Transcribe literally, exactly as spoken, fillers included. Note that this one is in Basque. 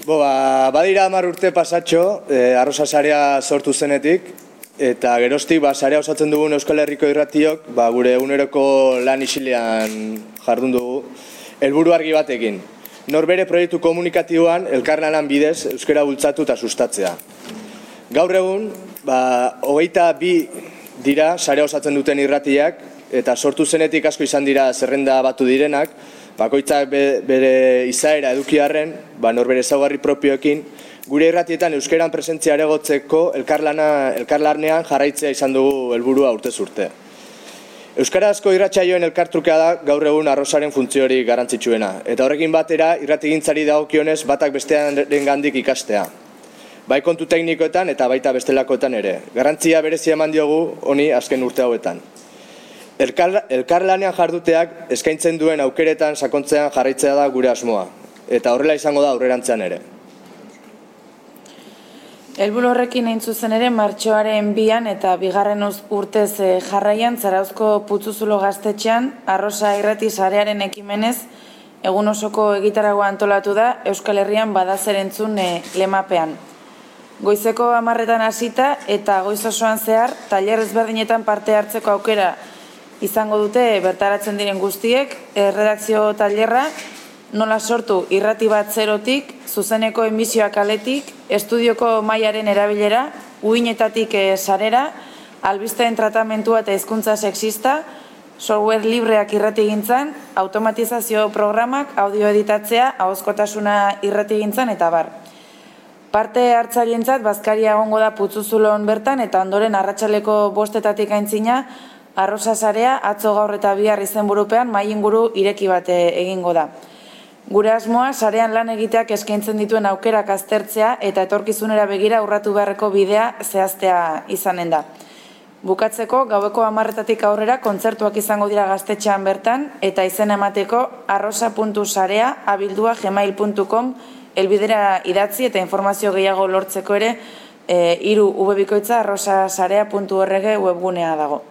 Badira hamar urte pasatxo, arrosa sarea sortu zenetik, eta geroztik sarea osatzen dugun Euskal Herriko irratiok gure eguneroko lan isilean jardun dugu, helburu argi batekin. Norbere proiektu komunikatiboan elkarlanan bidez euskara bultzatu eta sustatzea. Gaur egun, hogeita bi dira sarea osatzen duten irratiak, eta sortu zenetik asko izan dira zerrenda batu direnak, bakoitzak bere izaera edukiarren, norbere ezaugarri propioekin, gure irratietan euskeran presentzia aregotzeko elkarlanean jarraitzea izan dugu helburua urtez urte. Euskarazko irratsaioen elkartrukea da gaur egun arrosaren funtziorik garrantzitsuena, eta horrekin batera irratigintzari dagokionez batak bestearen gandik ikastea. Bai kontu teknikoetan eta baita bestelakoetan ere. Garrantzia berezia eman diogu honi azken urte hauetan. Elkarlanean jarduteak eskaintzen duen aukeretan sakontzean jarraitzea da gure asmoa, eta horrela izango da aurrerantzean ere. Helburu horrekin hain zuzen ere, martxoaren bian eta bigarren urtez jarraian Zarauzko Putzuzulo gaztetxean, arrosa irrati sarearen ekimenez, egun osoko egitaragoa antolatu da Euskal Herrian badazer entzun lemapean. Goizeko hamarretan hasita eta goiz osoan zehar, tailer ezberdinetan parte hartzeko aukera izango dute bertaratzen diren guztiek, redakzio tailerra, nola sortu irrati bat zerotik, zuzeneko emisioak aletik, estudioko mailaren erabilera, uinetatik sarera, albisteen tratamentua eta hizkuntza sexista, software libreak irratigintzan, automatizazio programak, audio editatzea, ahozkotasuna irratigintzan eta bar. Parte hartzailentzat bazkaria egongo da Putzuzulon bertan eta ondoren arratsaleko bostetatik aintzina arrosa sarea atzo gaur eta bihar izenburupean mahai inguru ireki bat egingo da. Gure asmoa sarean lan egiteak eskaintzen dituen aukerak aztertzea eta etorkizunera begira urratu beharreko bidea zehaztea izanen da. Bukatzeko, gaueko hamarretatik aurrera kontzertuak izango dira gaztetxean bertan eta izena emateko arrosa puntu sarea abildua gmail puntu com elbidera idatzi eta informazio gehiago lortzeko ere hiru webikoitza arrosasarea puntu org webgunea dago.